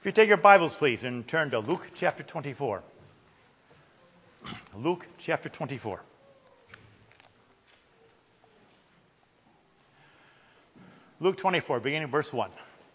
If you take your Bibles, please, and turn to Luke chapter 24. Luke chapter 24. Luke 24, beginning verse 1.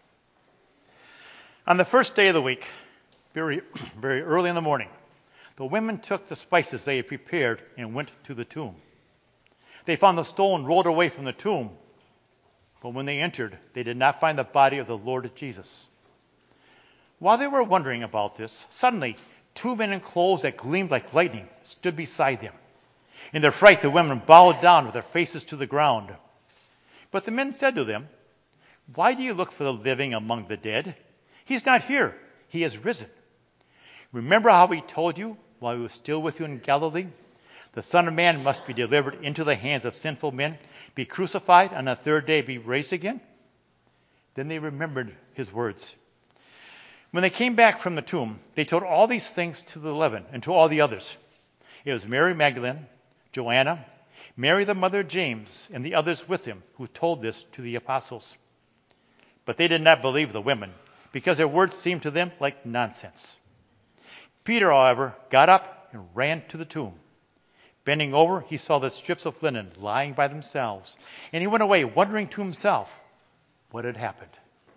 On the first day of the week, very early in the morning, the women took the spices they had prepared and went to the tomb. They found the stone rolled away from the tomb, but when they entered, they did not find the body of the Lord Jesus. While they were wondering about this, suddenly 2 men in clothes that gleamed like lightning stood beside them. In their fright, the women bowed down with their faces to the ground. But the men said to them, "Why do you look for the living among the dead? He's not here. He has risen. Remember how he told you while he was still with you in Galilee? The Son of Man must be delivered into the hands of sinful men, be crucified, and on the third day be raised again." Then they remembered his words. When they came back from the tomb, they told all these things to the 11 and to all the others. It was Mary Magdalene, Joanna, Mary the mother of James, and the others with him who told this to the apostles. But they did not believe the women, because their words seemed to them like nonsense. Peter, however, got up and ran to the tomb. Bending over, he saw the strips of linen lying by themselves, and he went away wondering to himself what had happened.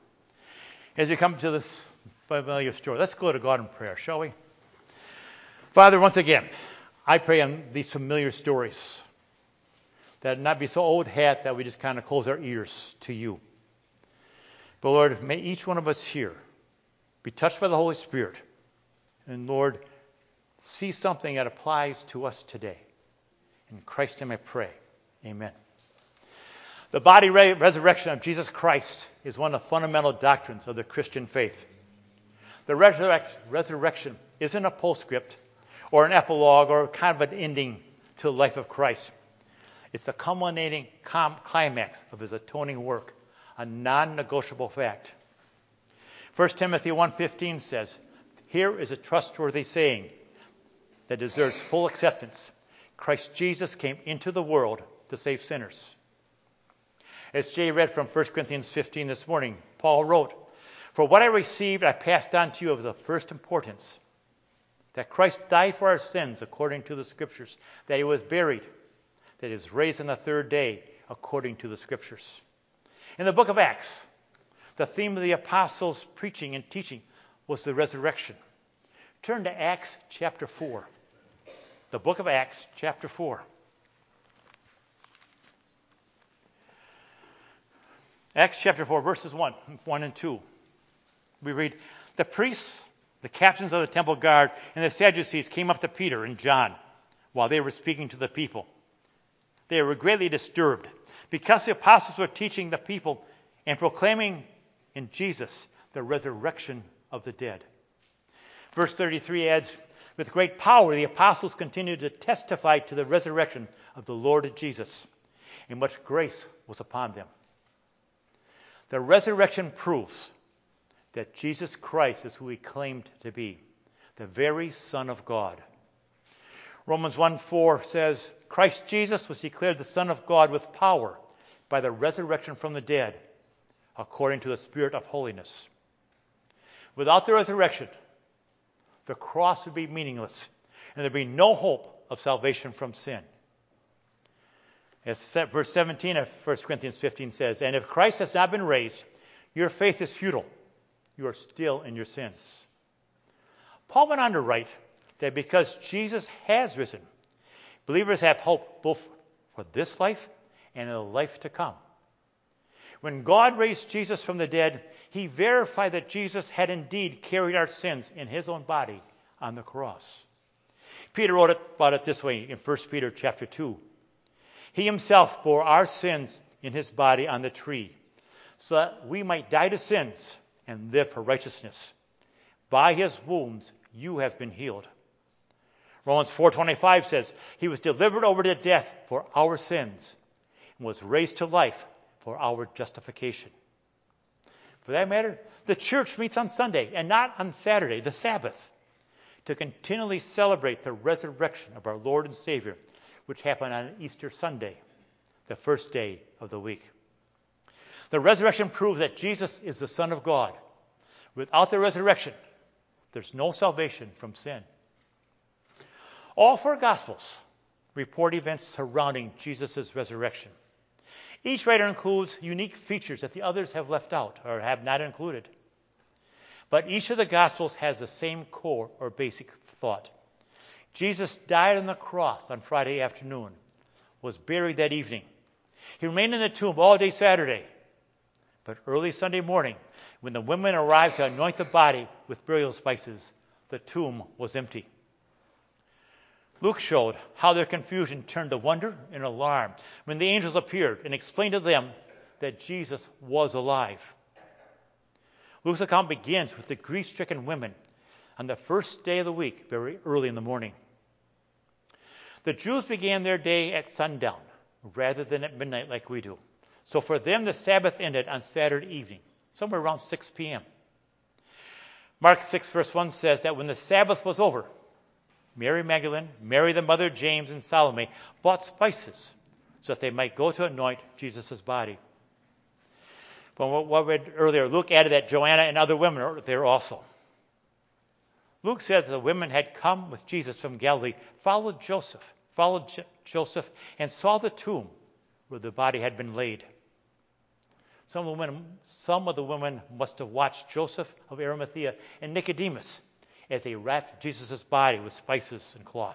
As we come to this familiar story, let's go to God in prayer, shall we? Father, once again, I pray on these familiar stories that not be so old hat that we just kind of close our ears to you. But Lord, may each one of us here be touched by the Holy Spirit, and Lord, see something that applies to us today. In Christ's name I pray. Amen. The body resurrection of Jesus Christ is one of the fundamental doctrines of the Christian faith. The resurrection isn't a postscript or an epilogue or kind of an ending to the life of Christ. It's the culminating climax of his atoning work, a non-negotiable fact. 1 Timothy 1:15 says, "Here is a trustworthy saying that deserves full acceptance. Christ Jesus came into the world to save sinners." As Jay read from 1 Corinthians 15 this morning, Paul wrote, "For what I received I passed on to you of the first importance, that Christ died for our sins according to the Scriptures, that he was buried, that he was raised on the third day according to the Scriptures." In the book of Acts, the theme of the apostles' preaching and teaching was the resurrection. Turn to Acts chapter 4. The book of Acts chapter 4. Acts chapter 4, verses 1 and 2. We read, "The priests, the captains of the temple guard, and the Sadducees came up to Peter and John while they were speaking to the people. They were greatly disturbed because the apostles were teaching the people and proclaiming in Jesus the resurrection of the dead." Verse 33 adds, "With great power the apostles continued to testify to the resurrection of the Lord Jesus, and much grace was upon them." The resurrection proves that Jesus Christ is who he claimed to be, the very Son of God. Romans 1:4 says, "Christ Jesus was declared the Son of God with power by the resurrection from the dead, according to the Spirit of holiness." Without the resurrection, the cross would be meaningless, and there'd be no hope of salvation from sin. As verse 17 of 1 Corinthians 15 says, "And if Christ has not been raised, your faith is futile. You are still in your sins." Paul went on to write that because Jesus has risen, believers have hope both for this life and in the life to come. When God raised Jesus from the dead, he verified that Jesus had indeed carried our sins in his own body on the cross. Peter wrote about it this way in 1 Peter chapter 2. "He himself bore our sins in his body on the tree, so that we might die to sins and live for righteousness. By his wounds you have been healed." Romans 4:25 says, "He was delivered over to death for our sins and was raised to life for our justification." For that matter, the church meets on Sunday and not on Saturday, the Sabbath, to continually celebrate the resurrection of our Lord and Savior, which happened on Easter Sunday, the first day of the week. The resurrection proves that Jesus is the Son of God, Without the resurrection, there's no salvation from sin. All four Gospels report events surrounding Jesus' resurrection. Each writer includes unique features that the others have left out or have not included. But each of the Gospels has the same core or basic thought. Jesus died on the cross on Friday afternoon, was buried that evening. He remained in the tomb all day Saturday. But early Sunday morning, when the women arrived to anoint the body with burial spices, the tomb was empty. Luke showed how their confusion turned to wonder and alarm when the angels appeared and explained to them that Jesus was alive. Luke's account begins with the grief-stricken women on the first day of the week, very early in the morning. The Jews began their day at sundown rather than at midnight like we do. So for them, the Sabbath ended on Saturday evening, somewhere around 6 p.m. Mark 6, verse 1 says that when the Sabbath was over, Mary Magdalene, Mary the mother of James, and Salome bought spices so that they might go to anoint Jesus' body. From what we read earlier, Luke added that Joanna and other women are there also. Luke said that the women had come with Jesus from Galilee, followed Joseph, and saw the tomb where the body had been laid. Some of the women must have watched Joseph of Arimathea and Nicodemus as they wrapped Jesus' body with spices and cloth.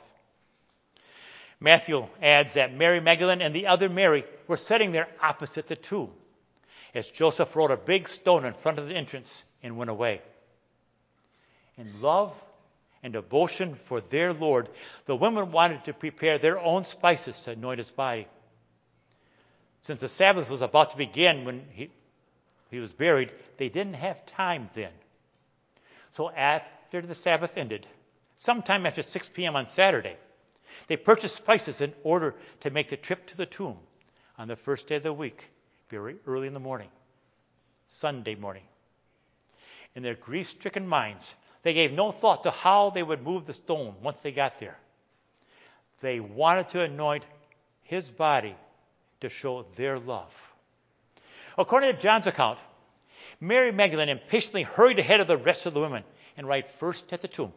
Matthew adds that Mary Magdalene and the other Mary were sitting there opposite the tomb as Joseph rolled a big stone in front of the entrance and went away. In love and devotion for their Lord, the women wanted to prepare their own spices to anoint his body. Since the Sabbath was about to begin when he was buried, they didn't have time then. So after the Sabbath ended, sometime after 6 p.m. on Saturday, they purchased spices in order to make the trip to the tomb on the first day of the week, very early in the morning, Sunday morning. In their grief-stricken minds, they gave no thought to how they would move the stone once they got there. They wanted to anoint his body to show their love. According to John's account, Mary Magdalene impatiently hurried ahead of the rest of the women and arrived first at the tomb.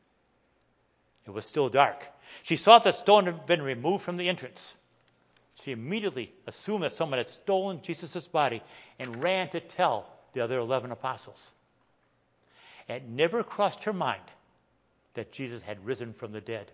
It was still dark. She saw that the stone had been removed from the entrance. She immediately assumed that someone had stolen Jesus' body and ran to tell the other 11 apostles. It never crossed her mind that Jesus had risen from the dead.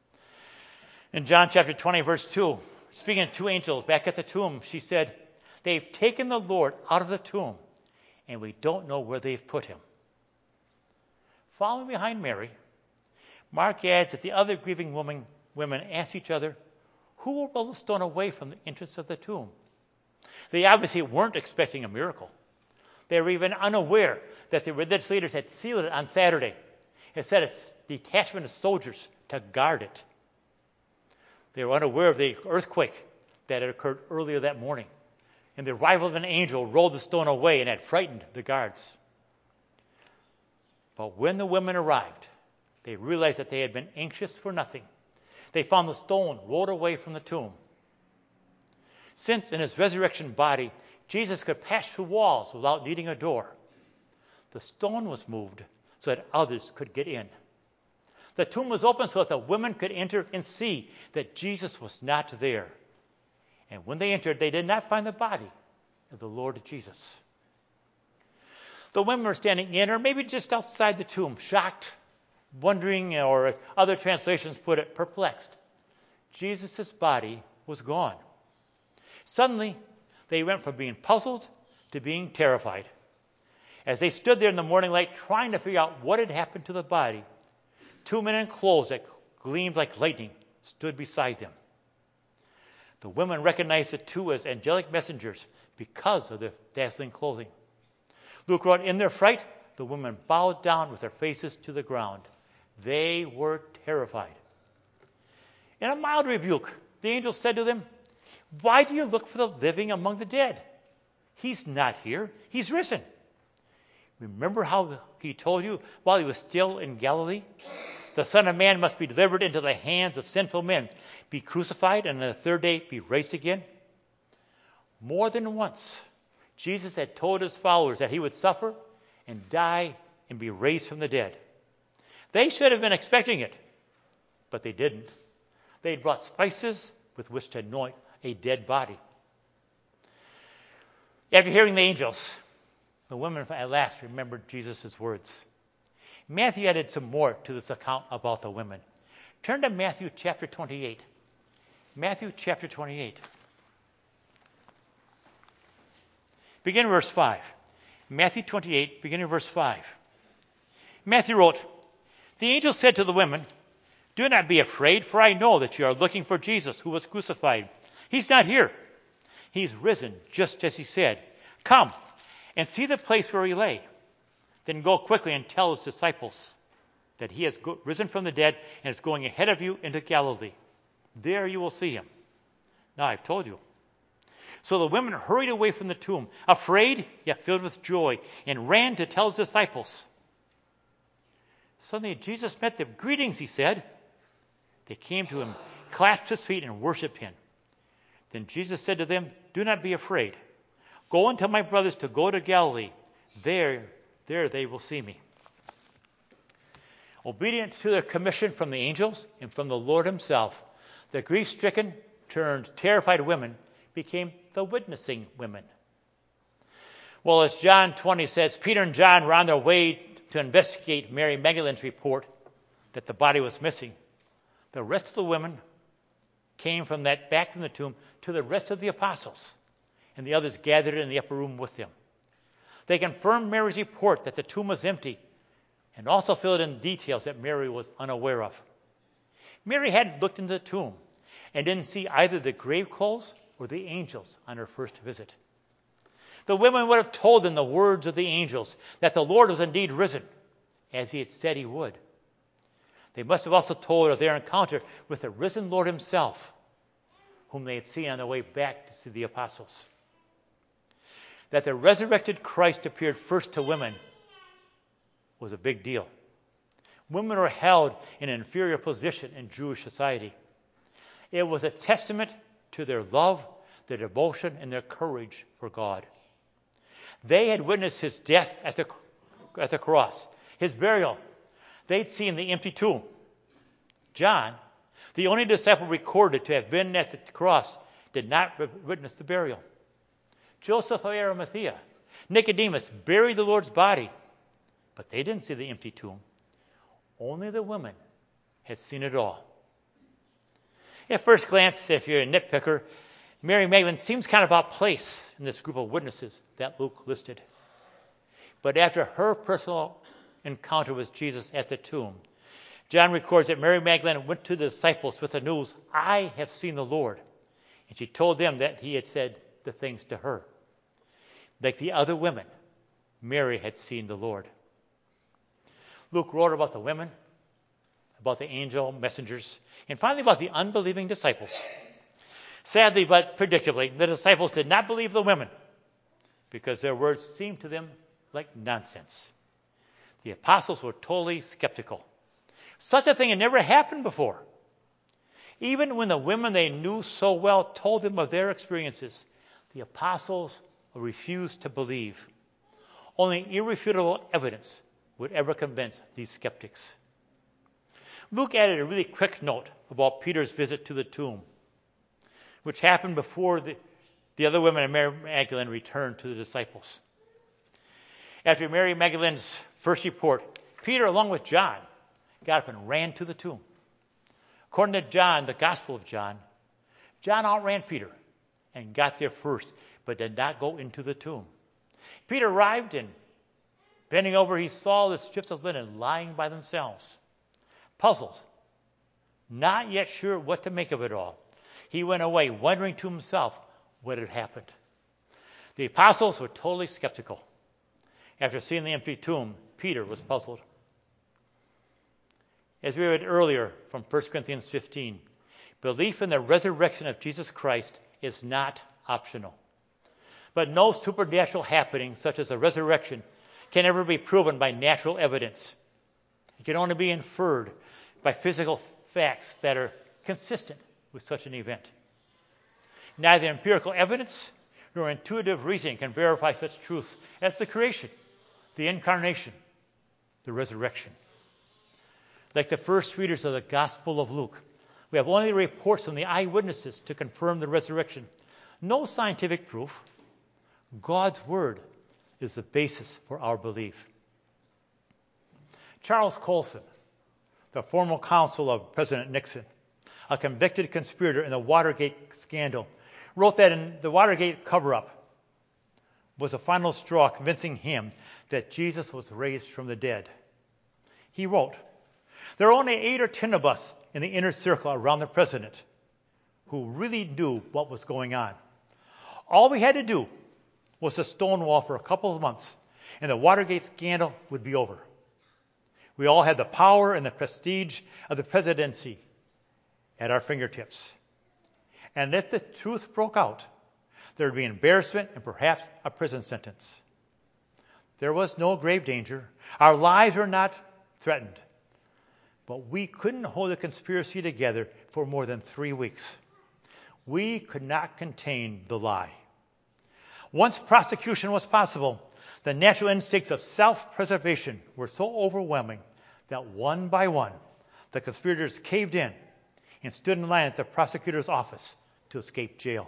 In John chapter 20, verse 2, speaking to two angels back at the tomb, she said, "They've taken the Lord out of the tomb, and we don't know where they've put him." Following behind Mary, Mark adds that the other grieving women asked each other, "Who will roll the stone away from the entrance of the tomb?" They obviously weren't expecting a miracle. They were even unaware that the religious leaders had sealed it on Saturday and set a detachment of soldiers to guard it. They were unaware of the earthquake that had occurred earlier that morning, and the arrival of an angel rolled the stone away and had frightened the guards. But when the women arrived, they realized that they had been anxious for nothing. They found the stone rolled away from the tomb. Since in his resurrection body, Jesus could pass through walls without needing a door, the stone was moved so that others could get in. The tomb was open so that the women could enter and see that Jesus was not there. And when they entered, they did not find the body of the Lord Jesus. The women were standing in, or maybe just outside the tomb, shocked, wondering, or as other translations put it, perplexed. Jesus' body was gone. Suddenly, they went from being puzzled to being terrified. As they stood there in the morning light trying to figure out what had happened to the body, two men in clothes that gleamed like lightning stood beside them. The women recognized the two as angelic messengers because of their dazzling clothing. Luke wrote, "In their fright, the women bowed down with their faces to the ground. They were terrified." In a mild rebuke, the angel said to them, "Why do you look for the living among the dead? He's not here. He's risen. Remember how he told you while he was still in Galilee? The Son of Man must be delivered into the hands of sinful men, be crucified, and on the third day be raised again." More than once, Jesus had told his followers that he would suffer and die and be raised from the dead. They should have been expecting it, but they didn't. They had brought spices with which to anoint a dead body. After hearing the angels, the women at last remembered Jesus' words. Matthew added some more to this account about the women. Turn to Matthew chapter 28. Matthew chapter 28. Begin verse 5. Matthew 28, beginning verse 5. Matthew wrote, "The angel said to the women, 'Do not be afraid, for I know that you are looking for Jesus who was crucified. He's not here. He's risen, just as he said. Come and see the place where he lay. Then go quickly and tell his disciples that he has risen from the dead and is going ahead of you into Galilee. There you will see him.' Now I've told you." So the women hurried away from the tomb, afraid yet filled with joy, and ran to tell his disciples. Suddenly Jesus met them. "Greetings," he said. They came to him, clasped his feet, and worshipped him. Then Jesus said to them, "Do not be afraid. Go and tell my brothers to go to Galilee. There they will see me." Obedient to their commission from the angels and from the Lord himself, the grief-stricken turned terrified women became the witnessing women. Well, as John 20 says, Peter and John were on their way to investigate Mary Magdalene's report that the body was missing. The rest of the women came from back from the tomb to the rest of the apostles, and the others gathered in the upper room with them. They confirmed Mary's report that the tomb was empty, and also filled in details that Mary was unaware of. Mary hadn't looked into the tomb and didn't see either the grave clothes or the angels on her first visit. The women would have told them the words of the angels that the Lord was indeed risen, as he had said he would. They must have also told of their encounter with the risen Lord himself, whom they had seen on their way back to see the apostles. That the resurrected Christ appeared first to women was a big deal. Women were held in an inferior position in Jewish society. It was a testament to their love, their devotion, and their courage for God. They had witnessed his death at the cross, his burial. They'd seen the empty tomb. John, the only disciple recorded to have been at the cross, did not witness the burial. Joseph of Arimathea, Nicodemus buried the Lord's body, but they didn't see the empty tomb. Only the women had seen it all. At first glance, if you're a nitpicker, Mary Magdalene seems kind of out of place in this group of witnesses that Luke listed. But after her personal encounter with Jesus at the tomb, John records that Mary Magdalene went to the disciples with the news, "I have seen the Lord." And she told them that he had said the things to her. Like the other women, Mary had seen the Lord. Luke wrote about the women, about the angel messengers, and finally about the unbelieving disciples. Sadly, but predictably, the disciples did not believe the women because their words seemed to them like nonsense. The apostles were totally skeptical. Such a thing had never happened before. Even when the women they knew so well told them of their experiences, the apostles refused to believe. Only irrefutable evidence would ever convince these skeptics. Luke added a really quick note about Peter's visit to the tomb, which happened before the other women and Mary Magdalene returned to the disciples. After Mary Magdalene's first report, Peter, along with John, got up and ran to the tomb. According to John, the Gospel of John, John outran Peter and got there first, but did not go into the tomb. Peter arrived, and bending over, he saw the strips of linen lying by themselves. Puzzled, not yet sure what to make of it all, he went away, wondering to himself what had happened. The apostles were totally skeptical. After seeing the empty tomb, Peter was puzzled. As we read earlier from 1 Corinthians 15, belief in the resurrection of Jesus Christ is not optional. But no supernatural happening, such as a resurrection, can ever be proven by natural evidence. It can only be inferred by physical facts that are consistent with such an event. Neither empirical evidence nor intuitive reasoning can verify such truths as the creation, the incarnation, the resurrection. Like the first readers of the Gospel of Luke, we have only reports from the eyewitnesses to confirm the resurrection. No scientific proof. God's Word is the basis for our belief. Charles Colson, the former counsel of President Nixon, a convicted conspirator in the Watergate scandal, wrote that in the Watergate cover-up was the final straw convincing him that Jesus was raised from the dead. He wrote, "There are only 8 or 10 of us in the inner circle around the president who really knew what was going on. All we had to do was to stonewall for a couple of months, and the Watergate scandal would be over. We all had the power and the prestige of the presidency at our fingertips. And if the truth broke out, there would be embarrassment and perhaps a prison sentence. There was no grave danger. Our lives were not threatened. But we couldn't hold the conspiracy together for more than 3 weeks. We could not contain the lie. Once prosecution was possible, the natural instincts of self-preservation were so overwhelming that one by one, the conspirators caved in and stood in line at the prosecutor's office to escape jail."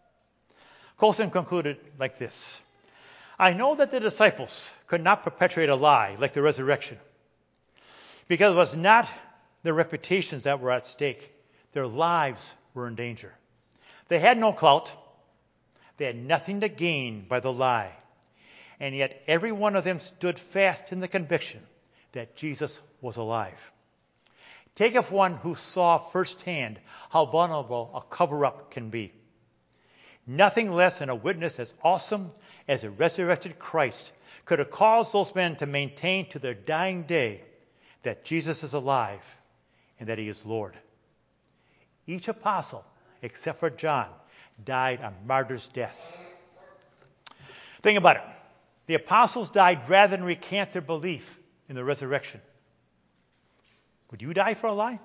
Colson concluded like this: "I know that the disciples could not perpetrate a lie like the resurrection, because it was not their reputations that were at stake. Their lives were in danger. They had no clout. They had nothing to gain by the lie. And yet every one of them stood fast in the conviction that Jesus was alive. Take of one who saw firsthand how vulnerable a cover-up can be. Nothing less than a witness as awesome as a resurrected Christ could have caused those men to maintain to their dying day that Jesus is alive and that he is Lord. Each apostle, except for John, died a martyr's death." Think about it. The apostles died rather than recant their belief in the resurrection. Would you die for a lie?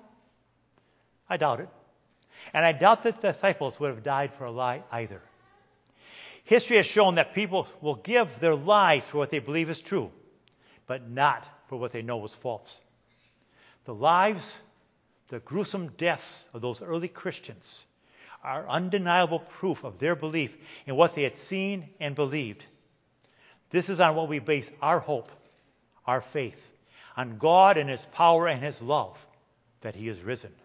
I doubt it. And I doubt that the disciples would have died for a lie either. History has shown that people will give their lives for what they believe is true, but not for what they know was false. The lives, the gruesome deaths of those early Christians are undeniable proof of their belief in what they had seen and believed. This is on what we base our hope, our faith, on God and his power and his love, that he is risen.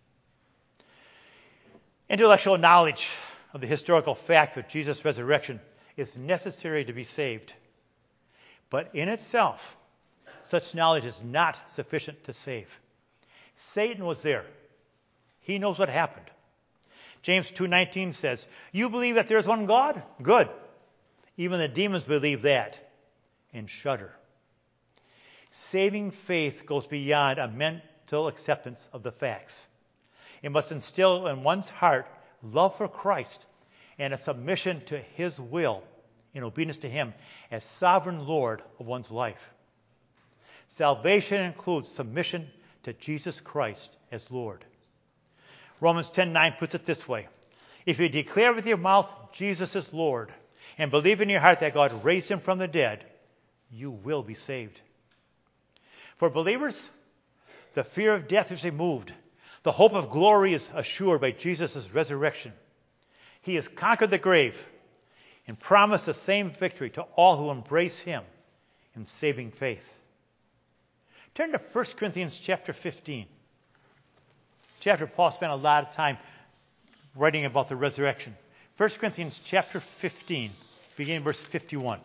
Intellectual knowledge of the historical fact of Jesus' resurrection is necessary to be saved. But in itself, such knowledge is not sufficient to save. Satan was there. He knows what happened. James 2:19 says, "You believe that there is one God? Good. Even the demons believe that and shudder." Saving faith goes beyond a mental acceptance of the facts. It must instill in one's heart love for Christ and a submission to his will in obedience to him as sovereign Lord of one's life. Salvation includes submission to Jesus Christ as Lord. Romans 10:9 puts it this way: "If you declare with your mouth Jesus is Lord and believe in your heart that God raised him from the dead, you will be saved." For believers, the fear of death is removed. The hope of glory is assured by Jesus' resurrection. He has conquered the grave and promised the same victory to all who embrace him in saving faith. Turn to 1 Corinthians chapter 15. Chapter Paul spent a lot of time writing about the resurrection. 1 Corinthians chapter 15, beginning verse 51.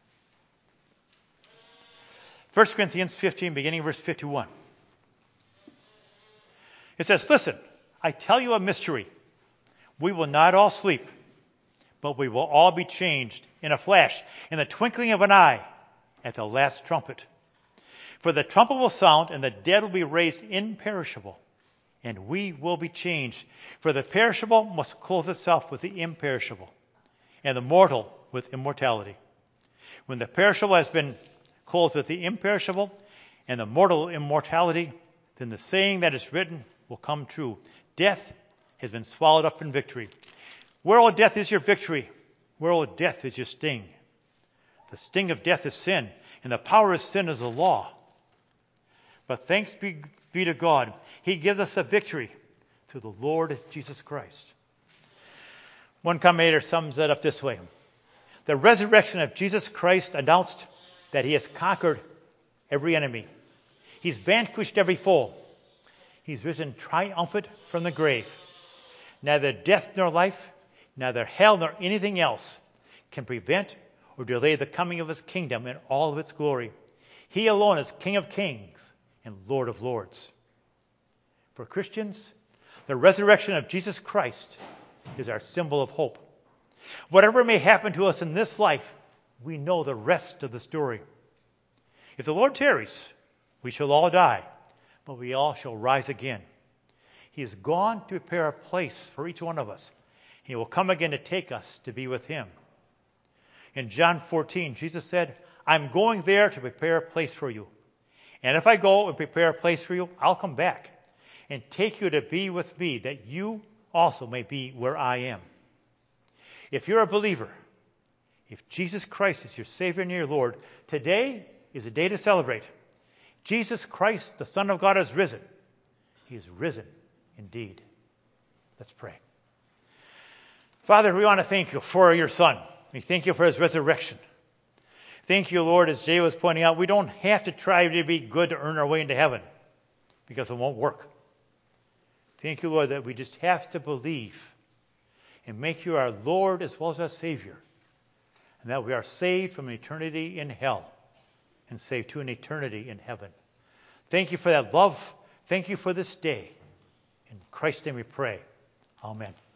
1 Corinthians 15, beginning verse 51. It says, "Listen, I tell you a mystery. We will not all sleep, but we will all be changed in a flash, in the twinkling of an eye, at the last trumpet. For the trumpet will sound, and the dead will be raised imperishable, and we will be changed. For the perishable must clothe itself with the imperishable, and the mortal with immortality. When the perishable has been clothed with the imperishable, and the mortal immortality, then the saying that is written will come true. Death has been swallowed up in victory. Where, O death, is your victory? Where, O death, is your sting? The sting of death is sin, And the power of sin is the law. But thanks be to God, He gives us a victory through the Lord Jesus Christ. One commentator sums it up this way. The resurrection of Jesus Christ announced that He has conquered every enemy. He's vanquished every foe. He's risen triumphant from the grave. Neither death nor life, neither hell nor anything else can prevent or delay the coming of His kingdom in all of its glory. He alone is King of kings and Lord of lords. For Christians, the resurrection of Jesus Christ is our symbol of hope. Whatever may happen to us in this life, we know the rest of the story. If the Lord tarries, we shall all die, but we all shall rise again. He is gone to prepare a place for each one of us. He will come again to take us to be with Him. In John 14, Jesus said, I'm going there to prepare a place for you. And if I go and prepare a place for you, I'll come back and take you to be with me, that you also may be where I am. If you're a believer, if Jesus Christ is your Savior and your Lord, today is a day to celebrate. Jesus Christ, the Son of God, is risen. He is risen indeed. Let's pray. Father, we want to thank you for your Son. We thank you for His resurrection. Thank you, Lord, as Jay was pointing out, we don't have to try to be good to earn our way into heaven because it won't work. Thank you, Lord, that we just have to believe and make you our Lord as well as our Savior, and that we are saved from eternity in hell and saved to an eternity in heaven. Thank you for that love. Thank you for this day. In Christ's name we pray. Amen.